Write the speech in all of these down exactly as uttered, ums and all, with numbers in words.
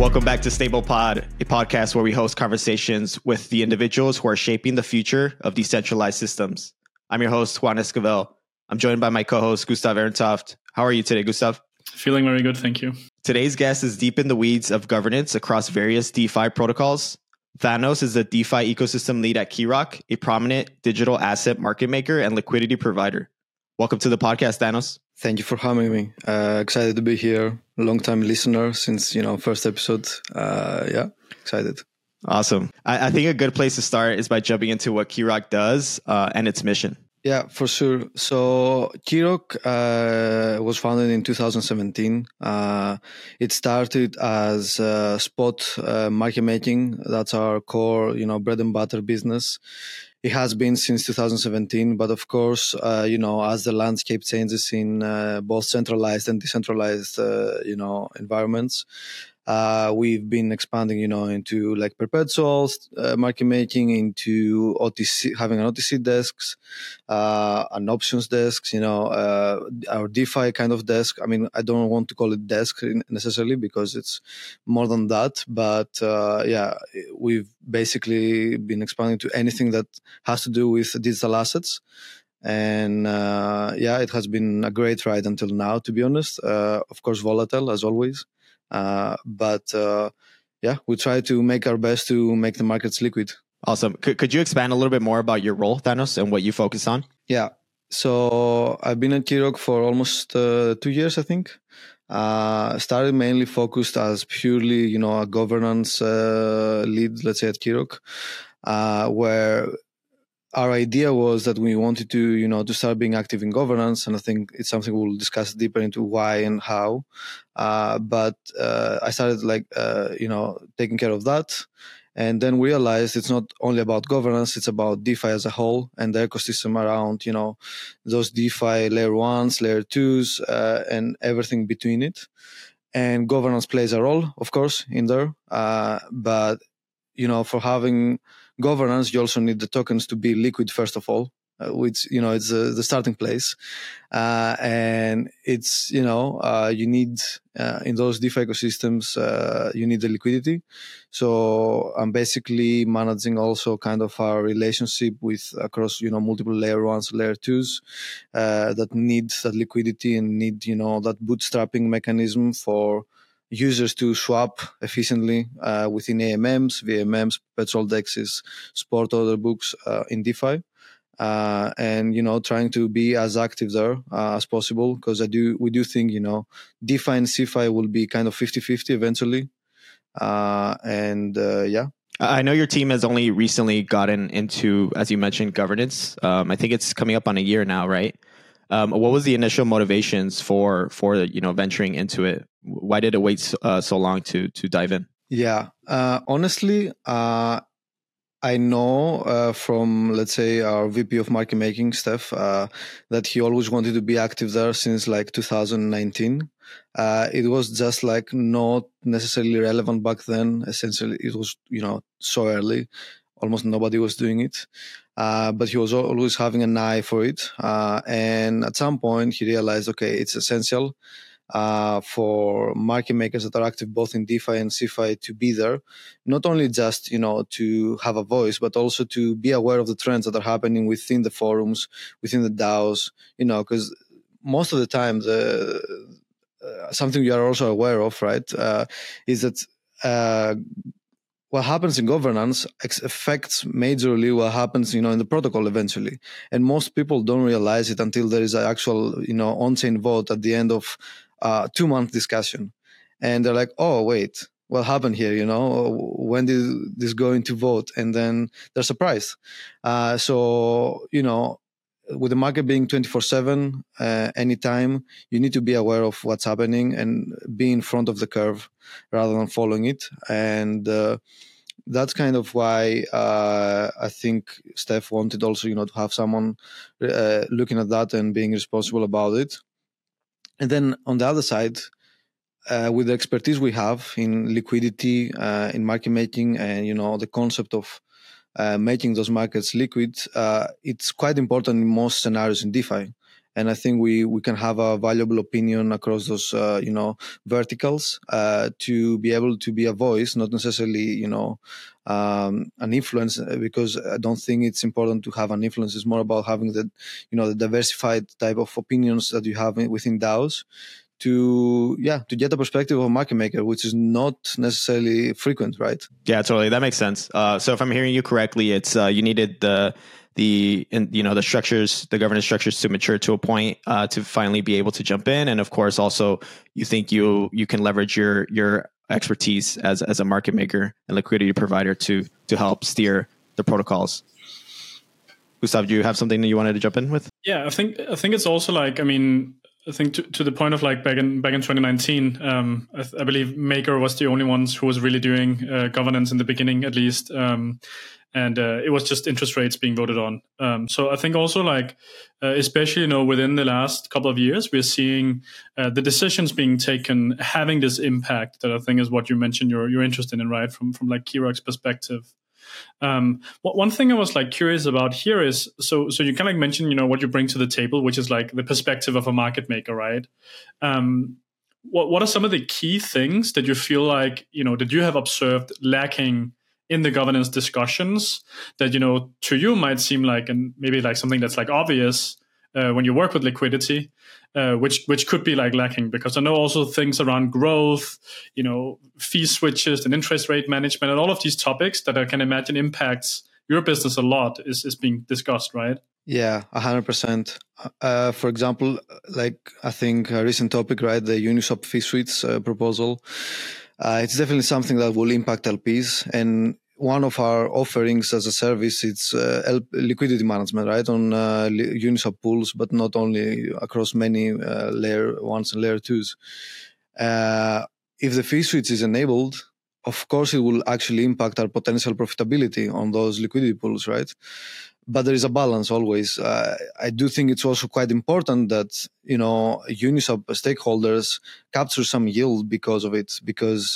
Welcome back to Stable Pod, a podcast where we host conversations with the individuals who are shaping the future of decentralized systems. I'm your host, Juan Esquivel. I'm joined by my co-host, Gustav Ehrentoft. How are you today, Gustav? Feeling very good, thank you. Today's guest is deep in the weeds of governance across various DeFi protocols. Thanos is the DeFi ecosystem lead at Keyrock, a prominent digital asset market maker and liquidity provider. Welcome to the podcast, Thanos. Thank you for having me. Uh, excited to be here. Long-time listener since, you know, first episode. Uh, yeah, excited. Awesome. I, I think a good place to start is by jumping into what Keyrock does uh, and its mission. Yeah, for sure. So Keyrock uh, was founded in two thousand seventeen. Uh, it started as uh, spot uh, market making. That's our core, you know, bread and butter business. It has been since two thousand seventeen, but of course, uh, you know, as the landscape changes in uh, both centralized and decentralized, uh, you know, environments, uh, we've been expanding, you know, into like perpetuals, uh, market making, into O T C, having an O T C desks, uh, an options desks, you know, uh, our DeFi kind of desk. I mean, I don't want to call it desk necessarily because it's more than that, but uh, yeah, we've basically been expanding to anything that has to do with digital assets. And uh, yeah, it has been a great ride until now, to be honest. Uh, of course, volatile as always. Uh, but uh, yeah, we try to make our best to make the markets liquid. Awesome. Could, could you expand a little bit more about your role, Thanos, and what you focus on? Yeah. So I've been at Keyrock for almost uh, two years, I think. Uh, started mainly focused as purely, you know, a governance uh, lead, let's say at Keyrock, uh, where our idea was that we wanted to, you know, to start being active in governance. And I think it's something we'll discuss deeper into why and how. Uh, but uh, I started like, uh, you know, taking care of that. And then realized it's not only about governance, it's about DeFi as a whole and the ecosystem around, you know, those DeFi layer ones, layer twos, uh, and everything between it. And governance plays a role, of course, in there. Uh, but, you know, for having governance, you also need the tokens to be liquid, first of all, uh, which, you know, it's uh, the starting place. Uh, and it's, you know, uh, you need, uh, in those DeFi ecosystems, uh, you need the liquidity. So I'm basically managing also kind of our relationship with across, you know, multiple layer ones, layer twos, uh, that need that liquidity and need, you know, that bootstrapping mechanism for users to swap efficiently uh, within A M Ms, V M Ms, perpetual dexes, sport order books uh, in DeFi. Uh, and, you know, trying to be as active there uh, as possible, because I do, we do think, you know, DeFi and CeFi will be kind of fifty-fifty eventually. Uh, and uh, yeah. I know your team has only recently gotten into, as you mentioned, governance. Um, I think it's coming up on a year now, right? Um, what was the initial motivations for, for you know, venturing into it? Why did it wait so, uh, so long to to dive in? Yeah, uh, honestly, uh, I know uh, from, let's say, our V P of market making, Steph, uh, that he always wanted to be active there since like two thousand nineteen. Uh, it was just like not necessarily relevant back then. Essentially, it was, you know, so early. Almost nobody was doing it. Uh, but he was always having an eye for it. Uh, and at some point, he realized, okay, it's essential uh, for market makers that are active both in DeFi and CeFi to be there. Not only just, you know, to have a voice, but also to be aware of the trends that are happening within the forums, within the DAOs, you know, because most of the time, the uh, something you are also aware of, right, uh, is that uh, what happens in governance affects majorly what happens, you know, in the protocol eventually. And most people don't realize it until there is an actual, you know, on-chain vote at the end of uh, two-month discussion. And they're like, oh, wait, what happened here? You know, when did this go into vote? And then they're surprised. Uh, so, you know, with the market being twenty-four seven, uh, anytime, you need to be aware of what's happening and be in front of the curve rather than following it. And uh, that's kind of why uh, I think Steph wanted also, you know, to have someone uh, looking at that and being responsible about it. And then on the other side, uh, with the expertise we have in liquidity, uh, in market making, and, you know, the concept of uh, making those markets liquid, uh, it's quite important in most scenarios in DeFi. and I think we we can have a valuable opinion across those uh, you know verticals uh, to be able to be a voice, not necessarily you know um, an influence, because I don't think it's important to have an influence. It's more about having the you know the diversified type of opinions that you have within DAOs to yeah to get the perspective of a market maker, which is not necessarily frequent, right? Yeah, totally. That makes sense. Uh, so if I'm hearing you correctly, it's uh, you needed the the in, you know the structures, the governance structures to mature to a point uh, to finally be able to jump in, and of course also you think you you can leverage your your expertise as as a market maker and liquidity provider to to help steer the protocols. Gustav, do you have something that you wanted to jump in with? Yeah, I think I think it's also like I mean. I think to, to the point of like back in back in twenty nineteen, um, I, I believe Maker was the only ones who was really doing uh, governance in the beginning, at least, um, and uh, it was just interest rates being voted on. Um, so I think also like, uh, especially you know within the last couple of years, we're seeing uh, the decisions being taken having this impact that I think is what you mentioned you're you're interested in, right? From from like Kirok's perspective. Um, one thing I was like curious about here is, so, so you kind of like mentioned, you know, what you bring to the table, which is like the perspective of a market maker, right? Um, what, what are some of the key things that you feel like, you know, that you have observed lacking in the governance discussions that, you know, to you might seem like, and maybe like something that's like obvious uh, when you work with liquidity, Uh, which which could be like lacking, because I know also things around growth, you know, fee switches and interest rate management and all of these topics that I can imagine impacts your business a lot is, is being discussed, right? Yeah, a hundred percent. Uh, for example, like I think a recent topic, right, the Uniswap fee suites uh, proposal. Uh, it's definitely something that will impact L Ps, and one of our offerings as a service, it's uh, L- liquidity management, right, on uh, Uniswap pools, but not only, across many uh, layer ones and layer twos. Uh, if the fee switch is enabled, of course, it will actually impact our potential profitability on those liquidity pools, right? But there is a balance always. Uh, I do think it's also quite important that, you know, Uniswap stakeholders capture some yield because of it, because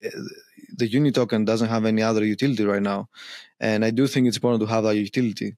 the Uni token doesn't have any other utility right now. And I do think it's important to have that utility.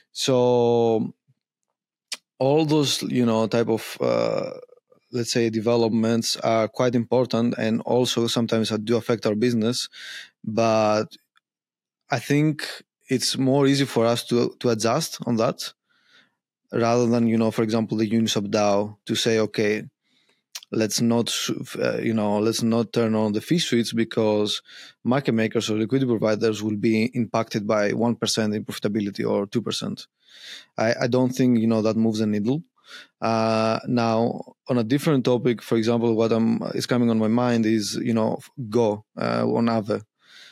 So all those, you know, type of, uh, let's say, developments are quite important, and also sometimes do affect our business. But I think it's more easy for us to, to adjust on that rather than, you know, for example, the Uniswap DAO to say, okay, let's not, uh, you know, let's not turn on the fee suites because market makers or liquidity providers will be impacted by one percent in profitability or two percent. I, I don't think, you know, that moves the needle. Uh, now, on a different topic, for example, what I'm, is coming on my mind is, you know, Go uh, on Aave.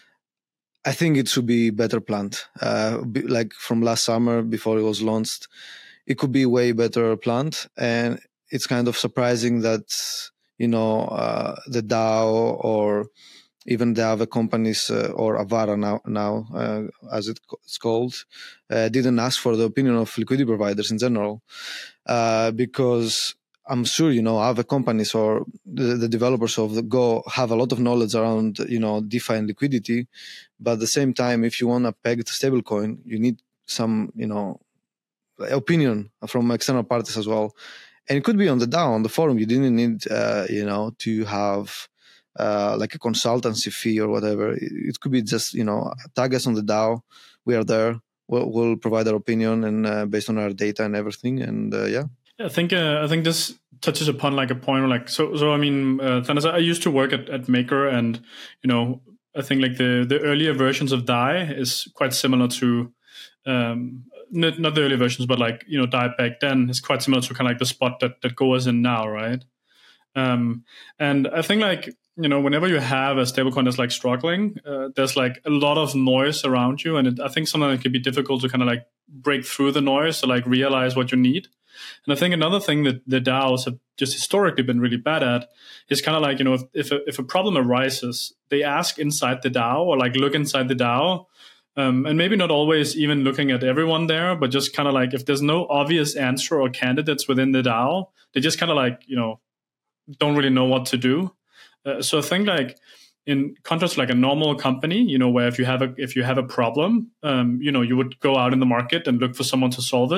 I think it should be better planned. Uh, be, like from last summer before it was launched, it could be way better planned. And it's kind of surprising that, you know, uh, the DAO or even the other companies uh, or Avara now, now uh, as it's called, uh, didn't ask for the opinion of liquidity providers in general. Uh, because I'm sure, you know, other companies or the, the developers of the Go have a lot of knowledge around, you know, DeFi and liquidity. But at the same time, if you want a pegged stablecoin, you need some, you know, opinion from external parties as well. And it could be on the DAO, on the forum. You didn't need, uh, you know, to have uh, like a consultancy fee or whatever. It, it could be just, you know, tag us on the DAO. We are there. We'll, we'll provide our opinion and uh, based on our data and everything. And uh, yeah. I think uh, I think this touches upon like a point like so. So I mean, uh, Thanos, I used to work at, at Maker, and you know, I think like the the earlier versions of D A I is quite similar to. Um, Not, not the early versions, but like, you know, D A I back then is quite similar to kind of like the spot that, that Go is in now, right? Um, and I think like, you know, whenever you have a stablecoin that's like struggling, uh, there's like a lot of noise around you. And it, I think sometimes it can be difficult to kind of like break through the noise to like realize what you need. And I think another thing that the DAOs have just historically been really bad at is kind of like, you know, if, if, a, if a problem arises, they ask inside the DAO or like look inside the DAO. Um, and maybe not always even looking at everyone there, but just kind of like if there's no obvious answer or candidates within the DAO, they just kind of like, you know, don't really know what to do. Uh, so I think like in contrast to like a normal company, you know, where if you have a if you have a problem, um, you know, you would go out in the market and look for someone to solve it.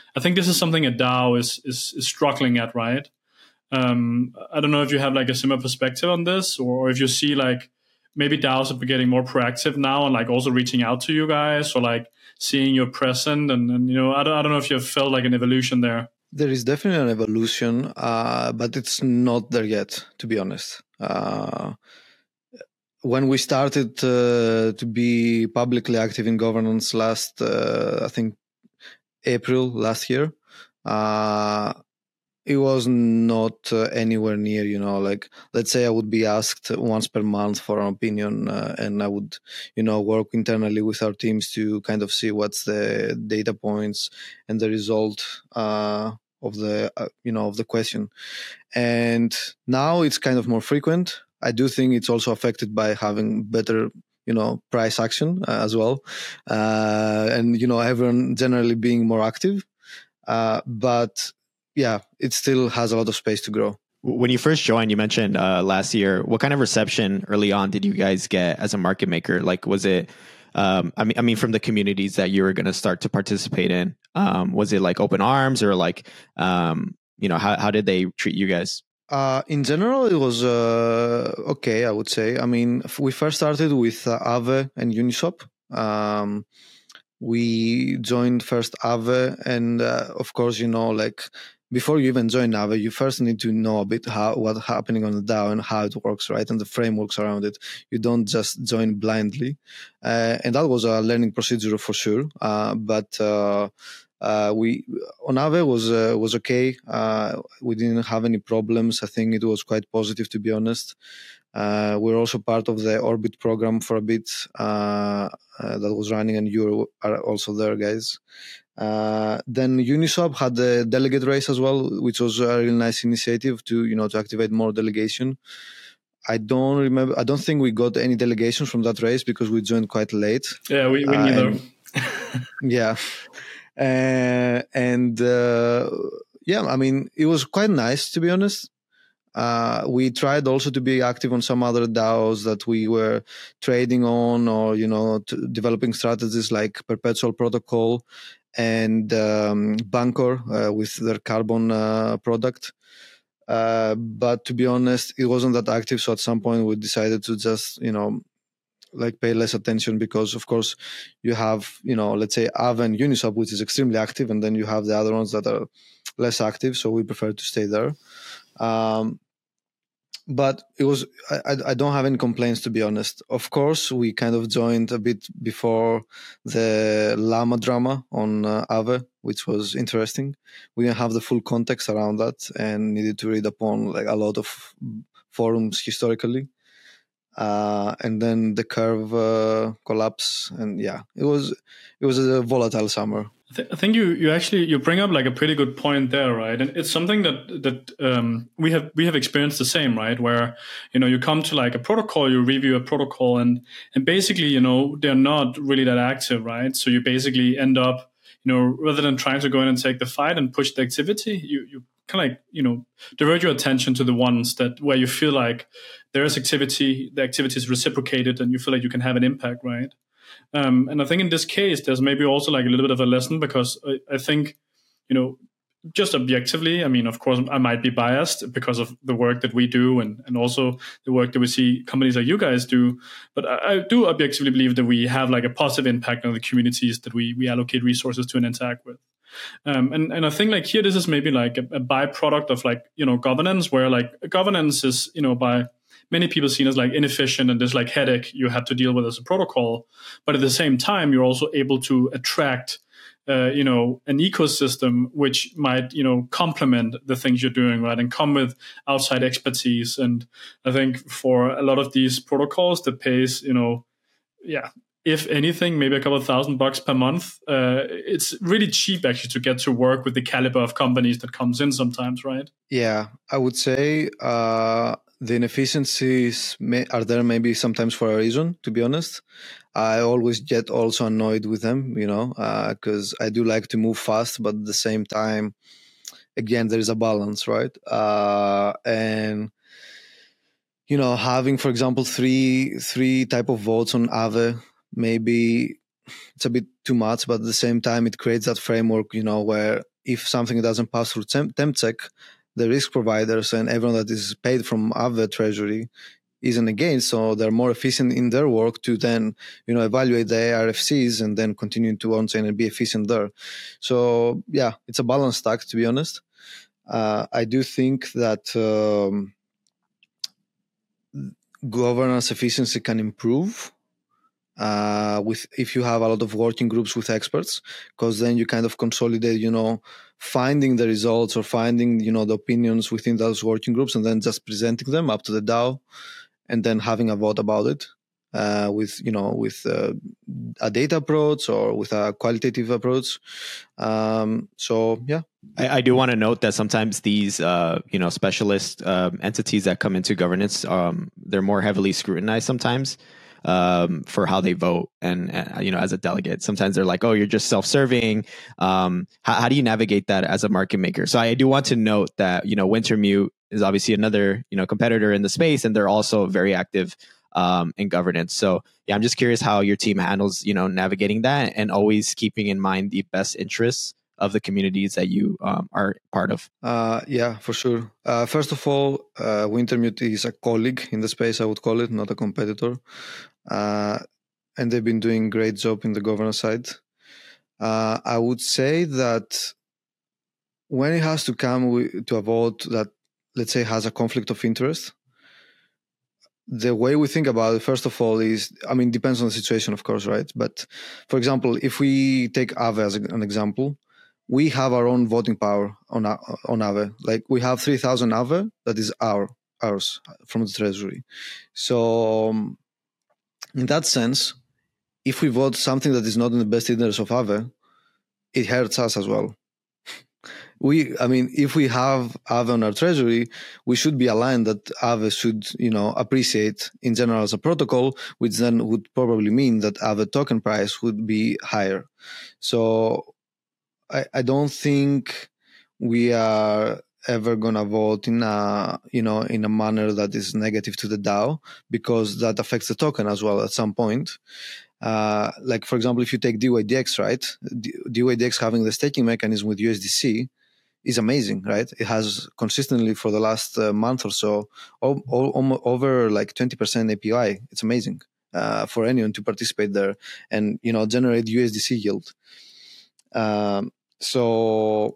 I think this is something a DAO is is, is struggling at, right? Um, I don't know if you have like a similar perspective on this, or if you see like maybe DAOs are getting more proactive now and like also reaching out to you guys, or like seeing you're present, and, and you know, I don't, I don't know if you've felt like an evolution there. There is definitely an evolution, uh, but it's not there yet, to be honest. Uh, when we started uh, to be publicly active in governance last, uh, I think, April last year, uh, it was not uh, anywhere near, you know, like, let's say I would be asked once per month for an opinion, uh, and I would, you know, work internally with our teams to kind of see what's the data points and the result uh, of the, uh, you know, of the question. And now it's kind of more frequent. I do think it's also affected by having better, you know, price action uh, as well. Uh, and, you know, everyone generally being more active. Uh, but yeah, it still has a lot of space to grow. When you first joined, you mentioned uh, last year, what kind of reception early on did you guys get as a market maker? Like, was it, um, I mean, I mean, from the communities that you were going to start to participate in, um, was it like open arms, or like, um, you know, how, how did they treat you guys? Uh, in general, it was uh, okay, I would say. I mean, we first started with uh, Aave and Uniswap. Um, we joined first Aave, and uh, of course, you know, like, before you even join Aave, you first need to know a bit how what's happening on the DAO and how it works, right? And the frameworks around it. You don't just join blindly. Uh, and that was a learning procedure for sure. Uh, but uh, uh, we on Aave was uh, was okay. Uh, we didn't have any problems. I think it was quite positive, to be honest. Uh, we're also part of the Orbit program for a bit uh, uh, that was running, and you are also there, guys. Uh, then Uniswap had the delegate race as well, which was a really nice initiative to, you know, to activate more delegation. I don't remember. I don't think we got any delegations from that race because we joined quite late. Yeah, we, we neither. Uh, and, yeah. Uh, and uh, yeah, I mean, it was quite nice, to be honest. Uh, we tried also to be active on some other DAOs that we were trading on, or, you know, to developing strategies like Perpetual Protocol and um, Bancor uh, with their carbon uh, product. Uh, but to be honest, it wasn't that active. So at some point we decided to just, you know, like pay less attention, because of course you have, you know, let's say Aave and Uniswap, which is extremely active, and then you have the other ones that are less active. So we prefer to stay there. Um, But it was, I, I don't have any complaints, to be honest. Of course, we kind of joined a bit before the Llama drama on uh, Aave, which was interesting. We didn't have the full context around that and needed to read upon like a lot of forums historically. Uh, and then the curve uh, collapse, and yeah, it was it was a volatile summer. I, th- I think you, you actually you bring up like a pretty good point there, right? And it's something that that um, we have we have experienced the same, right? Where, you know, you come to like a protocol, you review a protocol, and and basically, you know, they're not really that active, right? So you basically end up, you know, rather than trying to go in and take the fight and push the activity, you you kind of like, you know, divert your attention to the ones that where you feel like there is activity, the activity is reciprocated, and you feel like you can have an impact, right? Um, and I think in this case, there's maybe also like a little bit of a lesson, because I, I think, you know, just objectively, I mean, of course, I might be biased because of the work that we do, and, and also the work that we see companies like you guys do. But I, I do objectively believe that we have like a positive impact on the communities that we, we allocate resources to and interact with. Um, and, and I think like here, this is maybe like a, a byproduct of like, you know, governance, where like governance is, you know, by many people seen as like inefficient and this like headache you have to deal with as a protocol. But at the same time, you're also able to attract, uh, you know, an ecosystem which might, you know, complement the things you're doing, right? And come with outside expertise. And I think for a lot of these protocols that pays, you know, yeah, if anything, maybe a couple of thousand bucks per month. Uh, it's really cheap actually to get to work with the caliber of companies that comes in sometimes, right? Yeah, I would say uh, the inefficiencies may, are there maybe sometimes for a reason, to be honest. I always get also annoyed with them, you know, because uh, I do like to move fast, but at the same time, again, there is a balance, right? Uh, and you know, having, for example, three three type of votes on Aave, maybe it's a bit too much, but at the same time, it creates that framework, you know, where if something doesn't pass through temp, temp check, the risk providers and everyone that is paid from Aave treasury isn't against, so they're more efficient in their work to then, you know, evaluate the A R F Cs and then continue to on-chain and be efficient there. So yeah, it's a balanced act, to be honest. Uh, I do think that um, governance efficiency can improve uh, with if you have a lot of working groups with experts, because then you kind of consolidate, you know, finding the results or finding, you know, the opinions within those working groups and then just presenting them up to the DAO and then having a vote about it uh, with, you know, with uh, a data approach or with a qualitative approach. Um, so, yeah. I, I do want to note that sometimes these, uh, you know, specialist um, entities that come into governance, um, they're more heavily scrutinized sometimes um, for how they vote. And, uh, you know, as a delegate, sometimes they're like, oh, you're just self-serving. Um, how, how do you navigate that as a market maker? So I do want to note that, you know, Wintermute is obviously another, you know, competitor in the space, and they're also very active um, in governance. So yeah, I'm just curious how your team handles, you know, navigating that and always keeping in mind the best interests of the communities that you um, are part of. Uh, yeah, for sure. Uh, first of all, uh, Wintermute is a colleague in the space, I would call it, not a competitor. Uh, and they've been doing a great job in the governance side. Uh, I would say that when it has to come with, to a vote that, let's say, has a conflict of interest, the way we think about it, first of all, is, I mean, depends on the situation, of course, right? But for example, if we take Aave as an example, we have our own voting power on on Aave. Like we have three thousand Aave that is our ours from the treasury. So um, in that sense, if we vote something that is not in the best interest of Aave, it hurts us as well. We, I mean, if we have Aave on our treasury, we should be aligned that Aave should, you know, appreciate in general as a protocol, which then would probably mean that Aave token price would be higher. So I, I don't think we are ever gonna vote in a, you know, in a manner that is negative to the DAO, because that affects the token as well at some point. Uh, like for example, if you take D Y D X, right? D Y D X having the staking mechanism with U S D C is amazing, right? It has consistently for the last uh, month or so o- o- over like twenty percent A P Y. It's amazing uh, for anyone to participate there and, you know, generate U S D C yield. Um, so,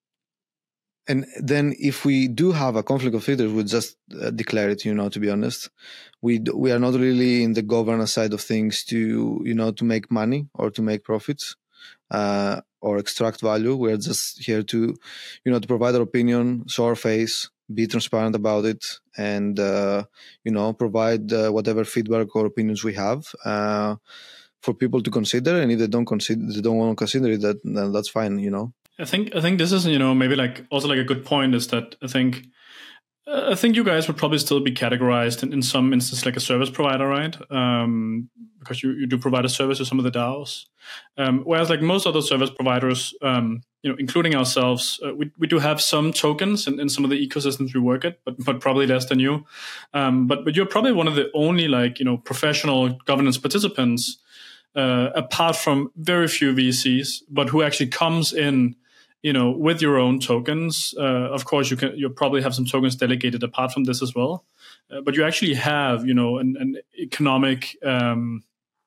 and then if we do have a conflict of interest, we'll just uh, declare it, you know, to be honest. We d- we are not really in the governance side of things to, you know, to make money or to make profits. Uh, or extract value. We're just here to, you know, to provide our opinion, show our face, be transparent about it, and, uh, you know, provide uh, whatever feedback or opinions we have uh, for people to consider. And if they don't consider, they don't want to consider it, that, then that's fine, you know. I think I think this is, you know, maybe like also like a good point is that I think uh, I think you guys would probably still be categorized in, in some instances like a service provider, right? Um, because you, you do provide a service to some of the DAOs. Um, whereas like most other service providers, um, you know, including ourselves, uh, we, we do have some tokens in, in some of the ecosystems we work at, but, but probably less than you. Um, but, but you're probably one of the only like, you know, professional governance participants, uh, apart from very few V Cs, but who actually comes in, you know, with your own tokens. Uh, of course, you can, you'll probably have some tokens delegated apart from this as well. Uh, but you actually have, you know, an, an economic, um,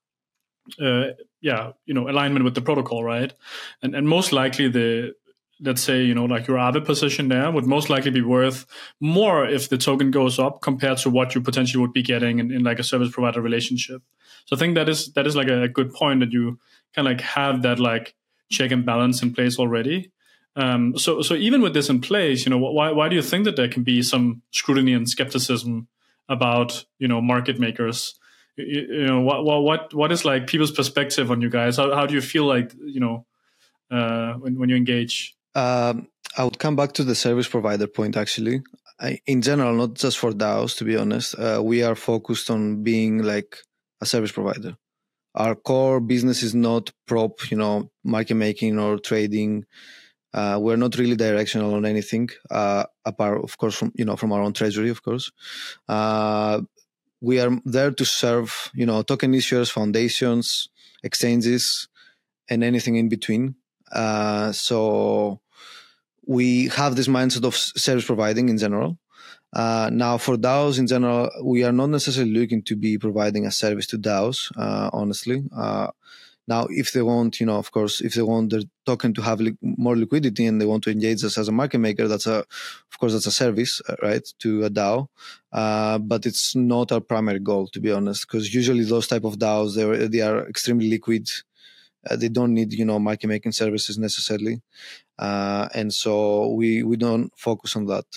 uh, yeah, you know, alignment with the protocol, right? And and most likely the, let's say, you know, like your Aave position there would most likely be worth more if the token goes up compared to what you potentially would be getting in, in like a service provider relationship. So I think that is that is like a good point that you kind of like have that like check and balance in place already. Um, so so even with this in place, you know, why why do you think that there can be some scrutiny and skepticism about, you know, market makers? You, you know, what what what is like people's perspective on you guys? How how do you feel like, you know, uh, when when you engage? Um, I would come back to the service provider point, actually. I, in general, not just for DAOs, to be honest, uh, we are focused on being like a service provider. Our core business is not prop, you know, market making or trading. Uh, we're not really directional on anything, uh, apart, of course, from, you know, from our own treasury, of course. Uh, we are there to serve, you know, token issuers, foundations, exchanges, and anything in between. Uh, so we have this mindset of service providing in general. Uh, now, for DAOs in general, we are not necessarily looking to be providing a service to DAOs, uh, honestly. Uh, now, if they want, you know, of course, if they want their token to have li- more liquidity and they want to engage us as a market maker, that's a, of course, that's a service, uh, right, to a DAO. Uh, but it's not our primary goal, to be honest, because usually those type of DAOs, they are, they are extremely liquid. Uh, they don't need, you know, market making services necessarily. Uh, and so we, we don't focus on that.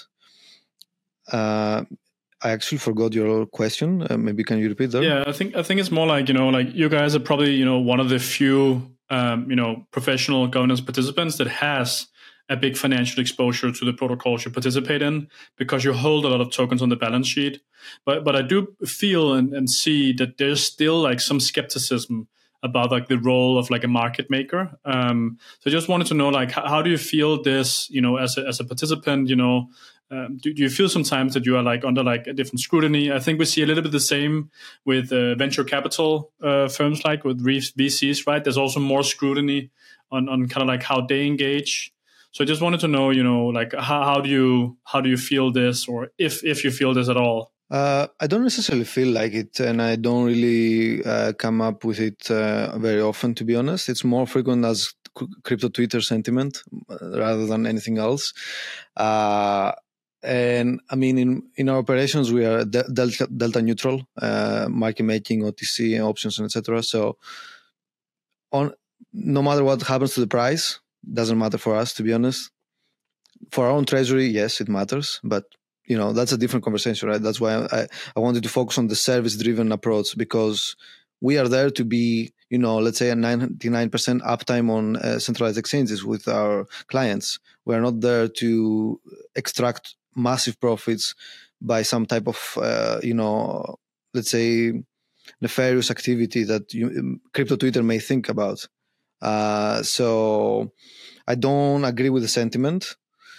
Uh, I actually forgot your question. Uh, maybe can you repeat that? Yeah, I think I think it's more like, you know, like you guys are probably, you know, one of the few, um, you know, professional governance participants that has a big financial exposure to the protocols you participate in, because you hold a lot of tokens on the balance sheet. But but I do feel and, and see that there's still like some skepticism about like the role of like a market maker. Um, so I just wanted to know, like, how, how do you feel this, you know, as a, as a participant, you know, Um, do, do you feel sometimes that you are like under like a different scrutiny? I think we see a little bit the same with uh, venture capital uh, firms, like with V Cs, right? There's also more scrutiny on, on kind of like how they engage. So I just wanted to know, you know, like how, how do you how do you feel this, or if if you feel this at all? Uh, I don't necessarily feel like it, and I don't really uh, come up with it uh, very often, to be honest. It's more frequent as crypto Twitter sentiment rather than anything else. Uh, And I mean, in, in our operations, we are de- delta, delta neutral, uh, market making, O T C, options, and et cetera. So, on no matter what happens to the price, doesn't matter for us, to be honest. For our own treasury, yes, it matters, but you know that's a different conversation, right? That's why I, I wanted to focus on the service-driven approach, because we are there to be, you know, let's say a ninety-nine percent uptime on uh, centralized exchanges with our clients. We are not there to extract massive profits by some type of, uh, you know, let's say nefarious activity that you, crypto Twitter may think about. Uh, so I don't agree with the sentiment.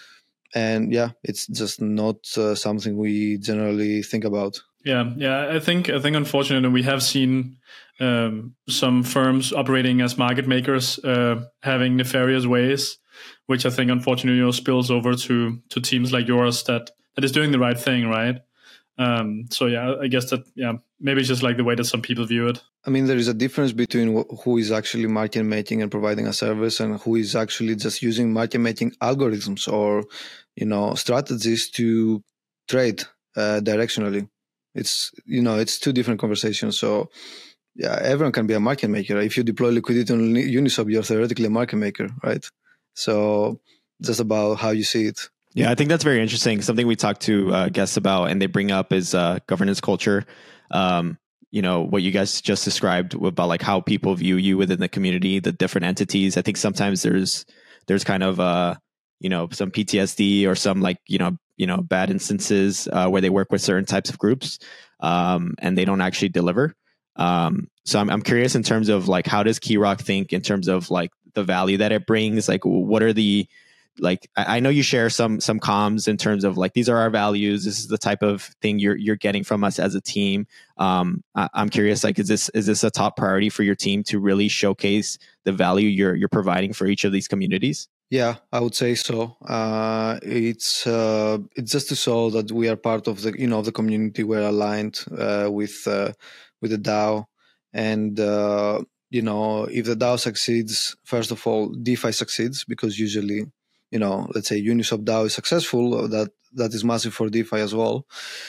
And yeah, it's just not uh, something we generally think about. Yeah, yeah. I think I think unfortunately we have seen um, some firms operating as market makers uh, having nefarious ways, which I think unfortunately, you know, spills over to to teams like yours that that is doing the right thing, right? Um, so yeah, I guess that yeah, maybe it's just like the way that some people view it. I mean, there is a difference between who is actually market making and providing a service, and who is actually just using market making algorithms or, you know, strategies to trade uh, directionally. It's, you know, it's two different conversations. So yeah, everyone can be a market maker. If you deploy liquidity on Uniswap, you're theoretically a market maker, right? So just about how you see it. Yeah, I think that's very interesting. Something we talk to uh, guests about and they bring up is uh, governance culture. Um, you know, what you guys just described about like how people view you within the community, the different entities. I think sometimes there's there's kind of uh, you know, some P T S D or some like, you know, you know, bad instances uh, where they work with certain types of groups um, and they don't actually deliver. Um, so I'm I'm curious in terms of like, how does Keyrock think in terms of like the value that it brings? Like, what are the like I know you share some some comms in terms of like, these are our values. This is the type of thing you're you're getting from us as a team. Um, I, I'm curious, like, is this is this a top priority for your team to really showcase the value you're you're providing for each of these communities? Yeah, I would say so. Uh, it's uh, it's just to show that we are part of the, you know, the community. We're aligned uh, with uh, with the DAO, and uh, you know, if the DAO succeeds, first of all, DeFi succeeds, because usually, you know, let's say Uniswap DAO is successful, that that is massive for DeFi as well.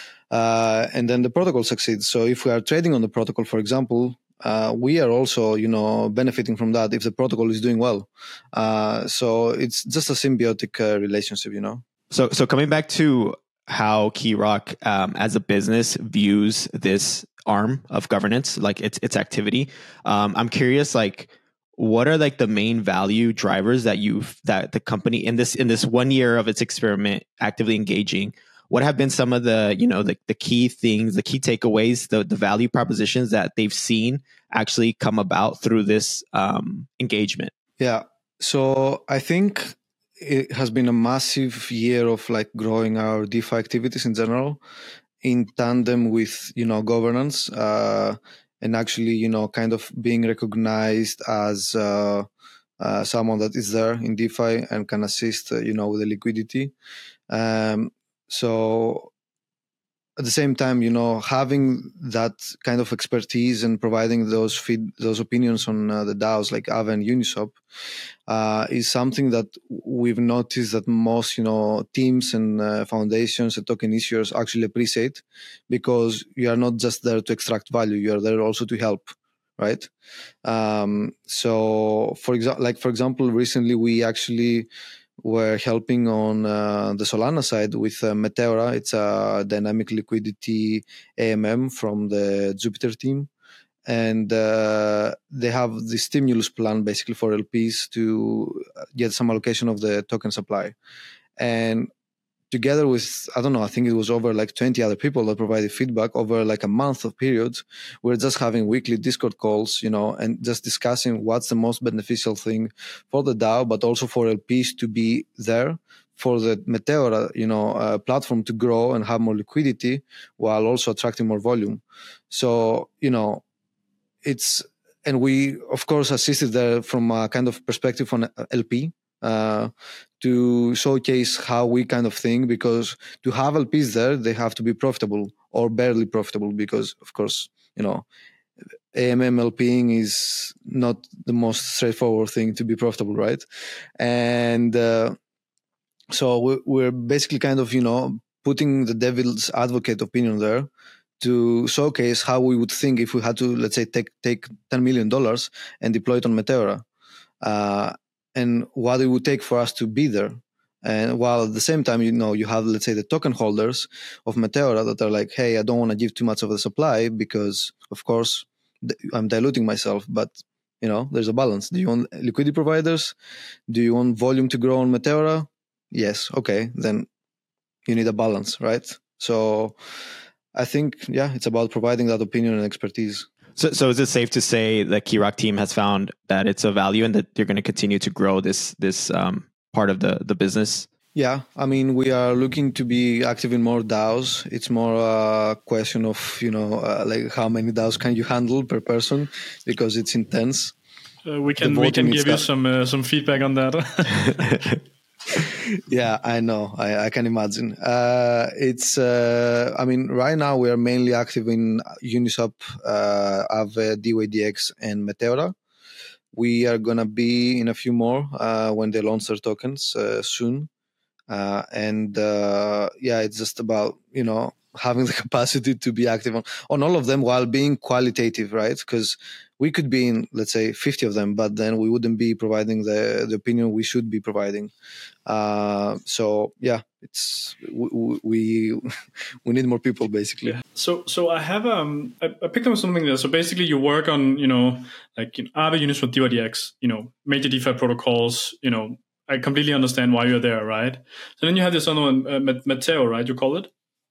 Uh, and then the protocol succeeds. So if we are trading on the protocol, for example, uh, we are also, you know, benefiting from that if the protocol is doing well. Uh, so it's just a symbiotic uh, relationship, you know. So, so coming back to how Keyrock um, as a business views this arm of governance, like its its activity, um, I'm curious, like, what are like the main value drivers that you've that the company in this in this one year of its experiment actively engaging? What have been some of the, you know, the, the key things, the key takeaways, the the value propositions that they've seen actually come about through this um, engagement? Yeah. So I think it has been a massive year of like growing our DeFi activities in general, in tandem with, you know, governance. Uh, and actually, you know, kind of being recognized as, uh, uh, someone that is there in DeFi and can assist, uh, you know, with the liquidity. Um, so at the same time, you know, having that kind of expertise and providing those feed, those opinions on uh, the DAOs like Aave and Uniswap uh, is something that we've noticed that most, you know, teams and uh, foundations and token issuers actually appreciate, because you are not just there to extract value; you are there also to help, right? Um, so, for example, like for example, recently we actually were helping on uh, the Solana side with uh, Meteora. It's a dynamic liquidity A M M from the Jupiter team. And uh, they have the stimulus plan basically for L Ps to get some allocation of the token supply. And together with, I don't know, I think it was over like twenty other people that provided feedback over like a month of periods. We're just having weekly Discord calls, you know, and just discussing what's the most beneficial thing for the DAO, but also for L Ps to be there, for the Meteora, you know, uh, platform to grow and have more liquidity while also attracting more volume. So, you know, it's, and we, of course, assisted there from a kind of perspective on L P. Uh, to showcase how we kind of think, because to have L Ps there, they have to be profitable or barely profitable, because, of course, you know, A M M LPing is not the most straightforward thing to be profitable, right? And uh, so we're basically kind of, you know, putting the devil's advocate opinion there to showcase how we would think if we had to, let's say, take take ten million dollars and deploy it on Meteora. Uh, and what it would take for us to be there. And while at the same time, you know, you have, let's say, the token holders of Meteora that are like, hey, I don't want to give too much of the supply because, of course, I'm diluting myself. But, you know, there's a balance. Do you want liquidity providers? Do you want volume to grow on Meteora? Yes. Okay. Then you need a balance, right? So I think, yeah, it's about providing that opinion and expertise. So, so is it safe to say the Keyrock team has found that it's a value and that you're going to continue to grow this this um, part of the, the business? Yeah, I mean, we are looking to be active in more DAOs. It's more a question of, you know, uh, like how many DAOs can you handle per person, because it's intense. Uh, we can we can give you some uh, some feedback on that. Yeah, I know. I, I can imagine. Uh, it's. Uh, I mean, right now we are mainly active in Uniswap, uh, Aave, D Y D X, and Meteora. We are gonna be in a few more uh, when they launch their tokens uh, soon. Uh, and uh, yeah, it's just about, you know, having the capacity to be active on, on all of them while being qualitative, right? Because we could be in, let's say, fifty of them, but then we wouldn't be providing the, the opinion we should be providing. Uh, so yeah, it's we we, we need more people basically. Yeah. So so I have um I, I picked up something there. So basically, you work on, you know, like you know, Aave, Uniswap, D Y D X, you know, major DeFi protocols. You know, I completely understand why you're there, right? So then you have this other one, uh, Meteo, right? You call it.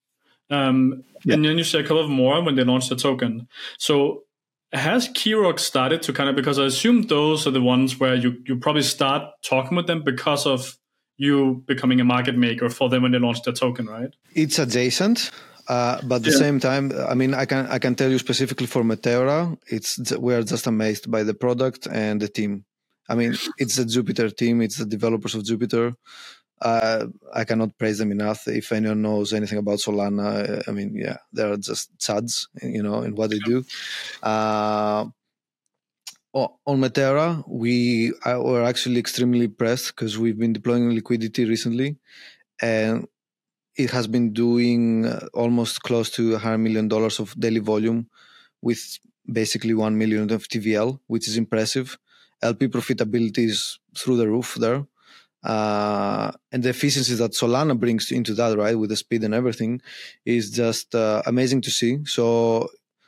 Um, yeah. And then you say a couple of more when they launch the token. So has Keyrock started to kind of, because I assume those are the ones where you, you probably start talking with them because of you becoming a market maker for them when they launch the token, right? It's adjacent. Uh, but at the yeah. same time, I mean, I can I can tell you specifically for Meteora, it's we are just amazed by the product and the team. I mean, it's the Jupiter team. It's the developers of Jupiter. Uh, I cannot praise them enough. If anyone knows anything about Solana, I mean, yeah, they're just chuds, you know, in what they do. Uh, on Meteora, we were actually extremely impressed because we've been deploying liquidity recently, and it has been doing almost close to one hundred million dollars of daily volume with basically one million of T V L, which is impressive. L P profitability is through the roof there. Uh, and the efficiency that Solana brings into that, right, with the speed and everything, is just uh, amazing to see. So,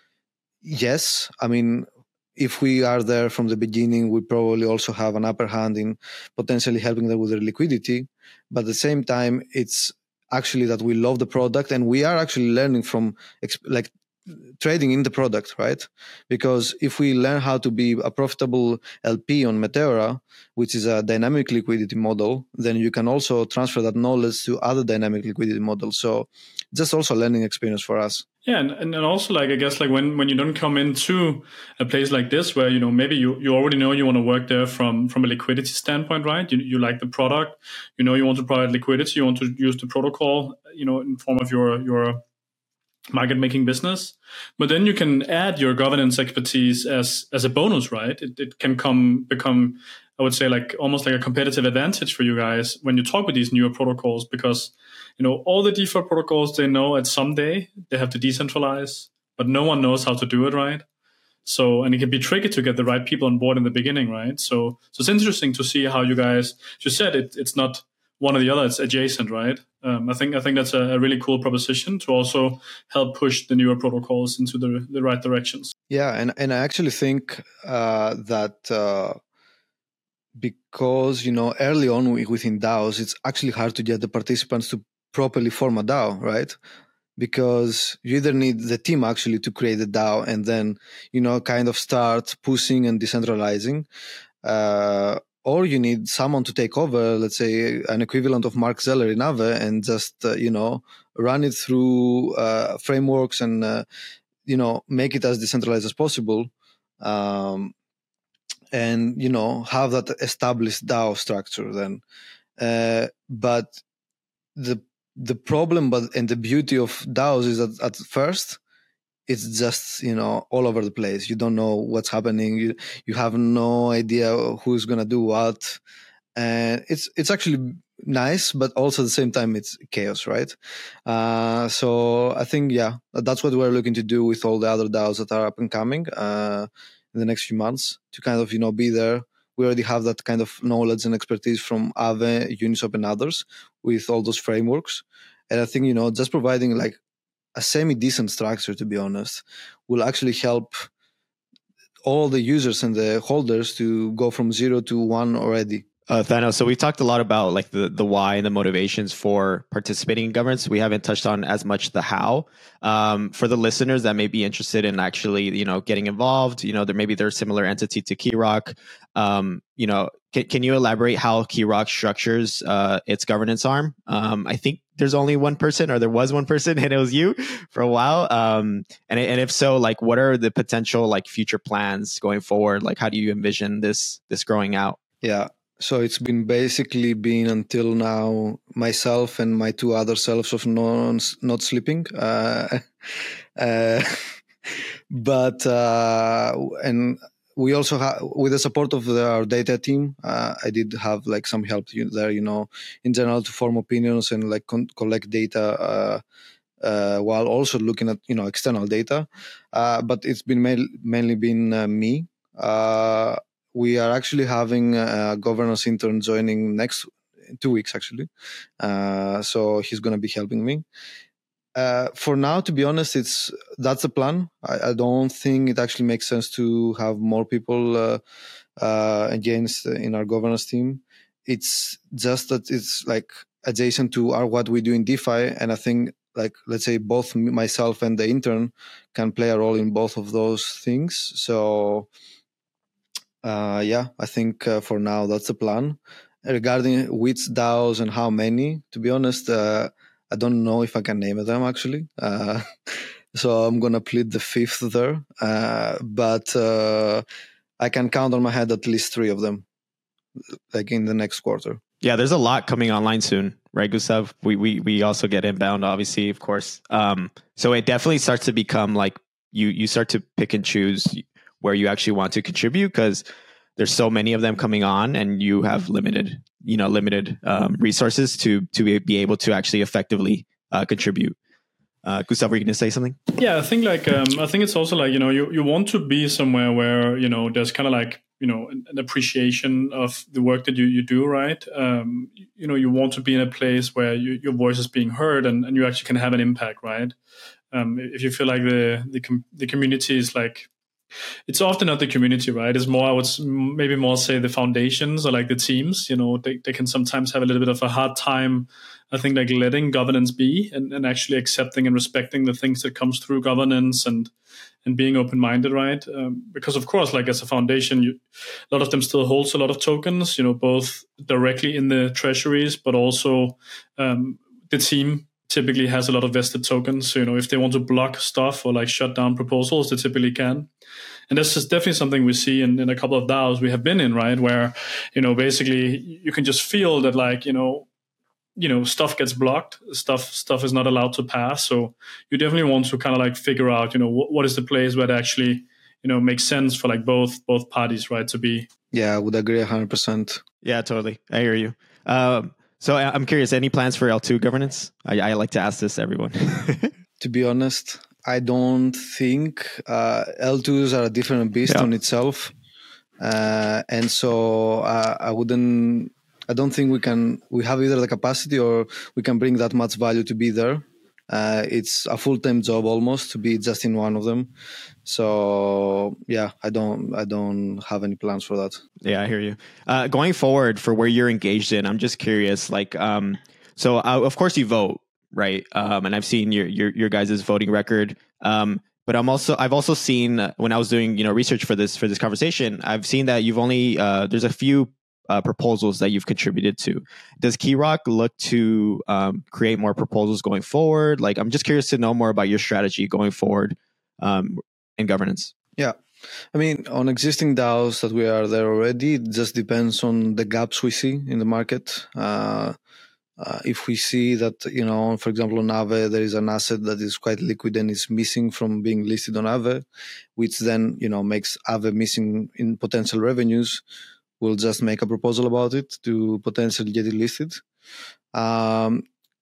yes, I mean, if we are there from the beginning, we probably also have an upper hand in potentially helping them with their liquidity. But at the same time, it's actually that we love the product and we are actually learning from, like, trading in the product, right? Because if we learn how to be a profitable L P on Meteora, which is a dynamic liquidity model, then you can also transfer that knowledge to other dynamic liquidity models. So just also a learning experience for us. Yeah, and, and also like I guess like when, when you don't come into a place like this where you know maybe you, you already know you want to work there from from a liquidity standpoint, right? You you like the product, you know you want to provide liquidity, you want to use the protocol, you know, in form of your your market making business, but then you can add your governance expertise as as a bonus, right? It it can come become I would say like almost like a competitive advantage for you guys when you talk with these newer protocols because you know all the default protocols they know at some day they have to decentralize, but no one knows how to do it right. So and it can be tricky to get the right people on board in the beginning, right? So so it's interesting to see how you guys. You said it it's not one or the other; it's adjacent, right? Um, I think I think that's a, a really cool proposition to also help push the newer protocols into the the right directions. Yeah, and and I actually think uh, that. Uh, because you know early on within DAOs it's actually hard to get the participants to properly form a DAO, right? Because you either need the team actually to create the DAO and then you know kind of start pushing and decentralizing, uh, or you need someone to take over, let's say an equivalent of Mark Zeller in Aave, and just uh, you know run it through uh, frameworks and uh, you know make it as decentralized as possible. Um, and you know have that established DAO structure then. Uh, but the the problem, but and the beauty of DAOs is that at first it's just you know all over the place. You don't know what's happening. You you have no idea who's gonna do what, and it's it's actually nice, but also at the same time it's chaos, right? Uh, so I think yeah, that's what we're looking to do with all the other DAOs that are up and coming. Uh, in the next few months to kind of, you know, be there. We already have that kind of knowledge and expertise from Aave, Uniswap and others with all those frameworks. And I think, you know, just providing like a semi-decent structure, to be honest, will actually help all the users and the holders to go from zero to one already. Uh, Thanos, so we talked a lot about like the, the why and the motivations for participating in governance. We haven't touched on as much the how. Um, for the listeners that may be interested in actually, you know, getting involved, you know, there maybe they're a similar entity to Keyrock. Um, you know, can, can you elaborate how Keyrock structures uh, its governance arm? Um, I think there's only one person, or there was one person, and it was you for a while. Um, and and if so, like, what are the potential like future plans going forward? Like, how do you envision this this growing out? Yeah. So it's been basically been until now myself and my two other selves of non not sleeping, uh, uh, but uh, and we also have with the support of the, our data team. Uh, I did have like some help there, you know, in general to form opinions and like con- collect data uh, uh, while also looking at you know external data. Uh, but it's been ma- mainly been uh, me. Uh, We are actually having a governance intern joining next two weeks, actually. Uh, so he's going to be helping me. Uh, for now, to be honest, it's that's the plan. I, I don't think it actually makes sense to have more people uh, uh, against in our governance team. It's just that it's like adjacent to our what we do in DeFi, and I think like let's say both myself and the intern can play a role in both of those things. So. Uh, yeah, I think uh, for now that's the plan. Regarding which DAOs and how many, to be honest, uh, I don't know if I can name them actually. Uh, so I'm gonna plead the fifth there, uh, but uh, I can count on my head at least three of them, like in the next quarter. Yeah, there's a lot coming online soon, right, Gustav? We we we also get inbound, obviously, of course. Um, so it definitely starts to become like you you start to pick and choose where you actually want to contribute because there's so many of them coming on, and you have limited, you know, limited um, resources to to be able to actually effectively uh, contribute. Uh, Gustav, were you going to say something? Yeah, I think like um, I think it's also like you know you, you want to be somewhere where you know there's kind of like you know an, an appreciation of the work that you, you do, right? Um, you, you know you want to be in a place where you, your voice is being heard and, and you actually can have an impact, right? Um, if you feel like the the com- the community is like. It's often not the community, right? It's more, I would maybe more say the foundations or like the teams, you know, they, they can sometimes have a little bit of a hard time, I think, like letting governance be and, and actually accepting and respecting the things that comes through governance and and being open-minded, right? Um, because of course, like as a foundation, you, a lot of them still holds a lot of tokens, you know, both directly in the treasuries, but also um, the team typically has a lot of vested tokens. So, you know, if they want to block stuff or like shut down proposals, they typically can. And this is definitely something we see in, in a couple of DAOs we have been in, right? Where, you know, basically you can just feel that like, you know, you know, stuff gets blocked, stuff, stuff is not allowed to pass. So you definitely want to kind of like figure out, you know, what, what is the place where it actually, you know, makes sense for like both, both parties, right? To be. Yeah, I would agree a hundred percent. Yeah, totally. I hear you. Um, So I'm curious, any plans for L two governance? I, I like to ask this to everyone. To be honest, I don't think uh, L twos are a different beast yeah. on itself. Uh, and so uh, I wouldn't, I don't think we can, we have either the capacity or we can bring that much value to be there. Uh, it's a full-time job almost to be just in one of them. So yeah, I don't, I don't have any plans for that. Yeah, I hear you. Uh, going forward for where you're engaged in, I'm just curious, like, um, so uh, of course you vote, right? Um, and I've seen your, your, your guys' voting record. Um, but I'm also, I've also seen uh, when I was doing, you know, research for this, for this conversation, I've seen that you've only, uh, there's a few Uh, proposals that you've contributed to. Does Keyrock look to um, create more proposals going forward? Like, I'm just curious to know more about your strategy going forward um, in governance. Yeah. I mean, on existing DAOs that we are there already, it just depends on the gaps we see in the market. Uh, uh, if we see that, you know, for example, on Aave, there is an asset that is quite liquid and is missing from being listed on Aave, which then, you know, makes Aave missing in potential revenues, we'll just make a proposal about it to potentially get it listed. Um,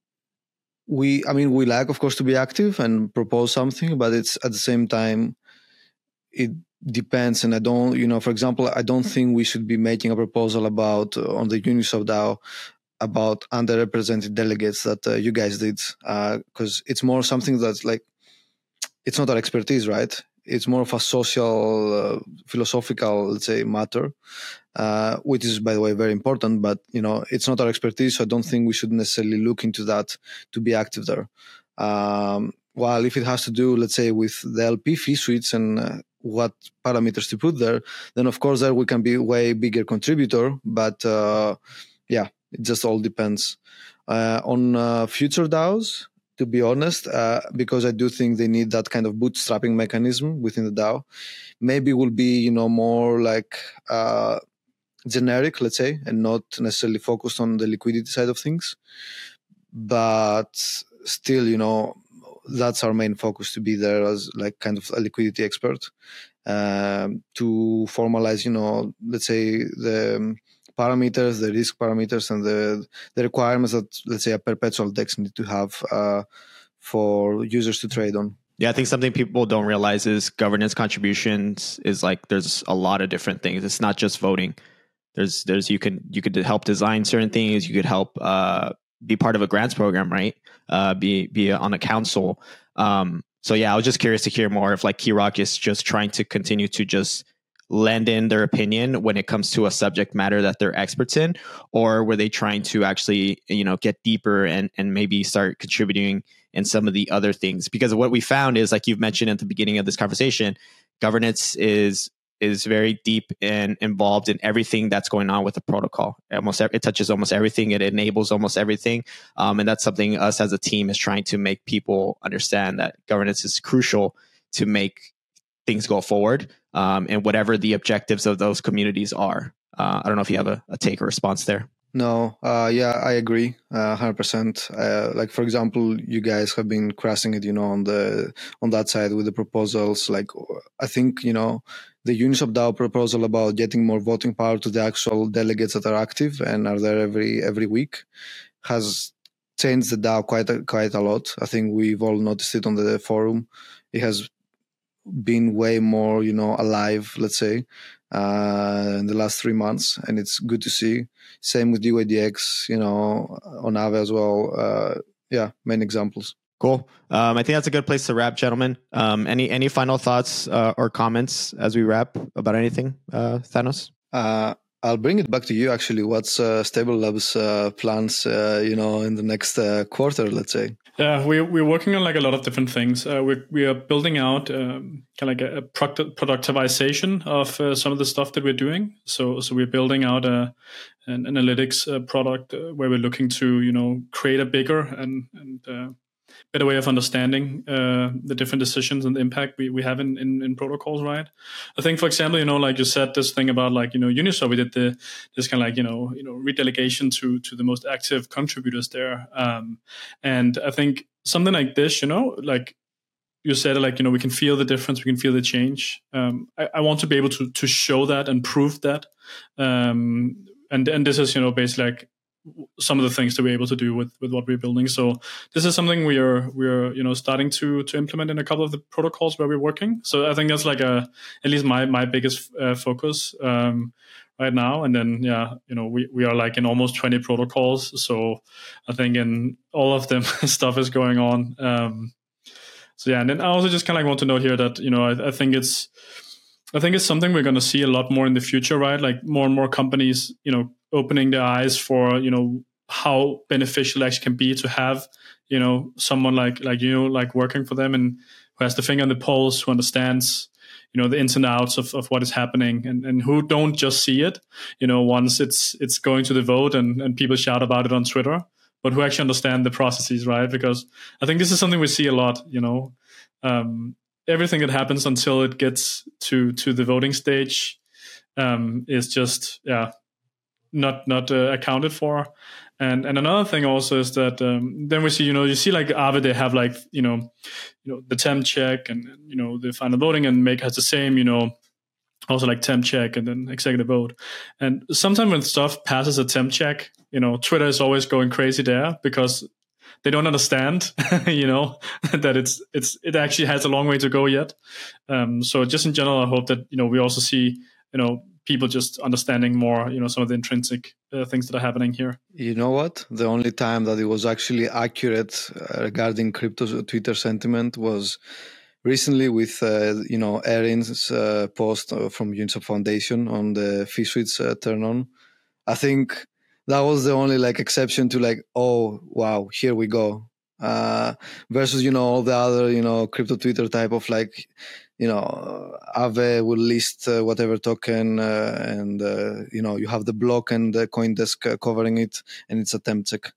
we, I mean, we like, of course, to be active and propose something, but it's at the same time, it depends. And I don't, you know, for example, I don't think we should be making a proposal about uh, on the Uniswap DAO about underrepresented delegates that uh, you guys did, because uh, it's more something that's like, it's not our expertise, right? It's more of a social, uh, philosophical, let's say, matter, uh, which is, by the way, very important. But, you know, it's not our expertise, so I don't think we should necessarily look into that to be active there. Um, while if it has to do, let's say, with the L P fee suites and uh, what parameters to put there, then, of course, there we can be a way bigger contributor. But, uh, yeah, it just all depends. Uh, on uh, future DAOs, to be honest, uh, because I do think they need that kind of bootstrapping mechanism within the DAO. Maybe it will be, you know, more like uh, generic, let's say, and not necessarily focused on the liquidity side of things. But still, you know, that's our main focus, to be there as like kind of a liquidity expert, um, to formalize, you know, let's say the parameters, the risk parameters, and the the requirements that, let's say, a perpetual DEX need to have uh, for users to trade on. Yeah, I think something people don't realize is governance contributions is like there's a lot of different things. It's not just voting. There's there's you can you could help design certain things. You could help uh, be part of a grants program, right? Uh, be be on a council. Um, so yeah, I was just curious to hear more if like Keyrock is just trying to continue to just lend in their opinion when it comes to a subject matter that they're experts in, or were they trying to actually, you know, get deeper and and maybe start contributing in some of the other things? Because what we found is, like you've mentioned at the beginning of this conversation, governance is is very deep and involved in everything that's going on with the protocol. Almost it touches almost everything. It enables almost everything, um, and that's something us as a team is trying to make people understand, that governance is crucial to make things go forward, um, and whatever the objectives of those communities are. Uh, I don't know if you have a, a take or response there. No, uh, yeah, I agree, uh, one hundred percent. Uh, like, for example, you guys have been crushing it, you know, on the on that side with the proposals. Like, I think, you know, the Uniswap DAO proposal about getting more voting power to the actual delegates that are active and are there every every week has changed the DAO quite a, quite a lot. I think we've all noticed it on the forum. It has been way more, you know, alive, let's say, uh, in the last three months. And it's good to see. Same with D Y D X, you know, on Aave as well. Uh, yeah, main examples. Cool. Um, I think that's a good place to wrap, gentlemen. Um, any any final thoughts uh, or comments as we wrap about anything, uh, Thanos? Uh, I'll bring it back to you, actually. What's uh, Stable Labs' uh, plans, uh, you know, in the next uh, quarter, let's say? Yeah, we're we're working on like a lot of different things. Uh, we we are building out um, kind of like a, a product, productivization of uh, some of the stuff that we're doing. So so we're building out a an analytics uh, product uh, where we're looking to, you know, create a bigger and and uh, better way of understanding uh, the different decisions and the impact we, we have in, in, in protocols, right? I think, for example, you know, like you said, this thing about like, you know, Uniswap, we did the, this kind of like, you know, you know, redelegation to, to the most active contributors there. Um, and I think something like this, you know, like you said, like, you know, we can feel the difference, we can feel the change. Um, I, I want to be able to, to show that and prove that. Um, and, and this is, you know, basically like, some of the things that we're able to do with, with what we're building. So this is something we are we are you know starting to to implement in a couple of the protocols where we're working. So I think that's like a at least my my biggest uh, focus um, right now. And then yeah, you know we, we are like in almost twenty protocols. So I think in all of them stuff is going on. Um, so yeah, and then I also just kind of like want to note here that you know I, I think it's I think it's something we're going to see a lot more in the future, right? Like more and more companies, you know, opening their eyes for, you know, how beneficial it actually can be to have, you know, someone like like you, like working for them and who has the finger on the pulse, who understands, you know, the ins and outs of, of what is happening and, and who don't just see it, you know, once it's it's going to the vote and, and people shout about it on Twitter, but who actually understand the processes, right? Because I think this is something we see a lot, you know, um, everything that happens until it gets to to the voting stage um, is just yeah not not uh, accounted for. And and another thing also is that um, then we see you know you see like Aave, they have like you know you know the temp check and you know the final voting, and Make has the same you know also like temp check and then executive vote. And sometimes when stuff passes a temp check, you know Twitter is always going crazy there because they don't understand, you know, that it's it's it actually has a long way to go yet. Um, so just in general, I hope that you know we also see you know people just understanding more, you know, some of the intrinsic uh, things that are happening here. You know what? The only time that it was actually accurate uh, regarding crypto Twitter sentiment was recently with uh, you know Erin's uh, post from Uniswap Foundation on the fee switch uh, turn on. I think that was the only like exception to like, oh wow, here we go. Uh, versus you know all the other you know crypto Twitter type of like you know Aave will list uh, whatever token uh, and uh, you know you have the block and the CoinDesk uh, covering it and it's a temp check.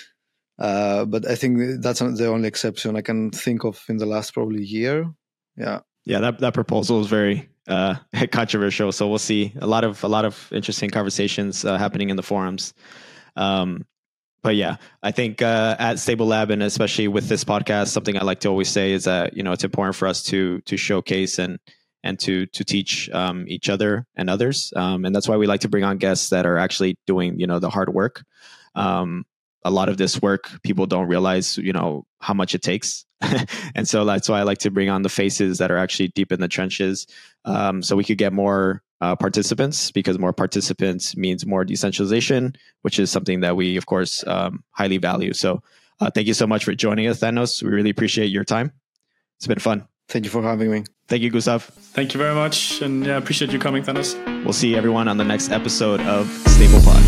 Uh, but I think that's the only exception I can think of in the last probably year. Yeah. Yeah, that that proposal is very uh, controversial. So we'll see a lot of a lot of interesting conversations uh, happening in the forums. Um, but yeah, I think uh, at Stable Lab and especially with this podcast, something I like to always say is that you know it's important for us to to showcase and and to to teach um, each other and others, um, and that's why we like to bring on guests that are actually doing you know the hard work. Um, a lot of this work, people don't realize, you know, how much it takes. And so that's why I like to bring on the faces that are actually deep in the trenches. Um, so we could get more uh, participants, because more participants means more decentralization, which is something that we, of course, um, highly value. So uh, thank you so much for joining us, Thanos. We really appreciate your time. It's been fun. Thank you for having me. Thank you, Gustav. Thank you very much. And yeah, I appreciate you coming, Thanos. We'll see everyone on the next episode of Stable Pod.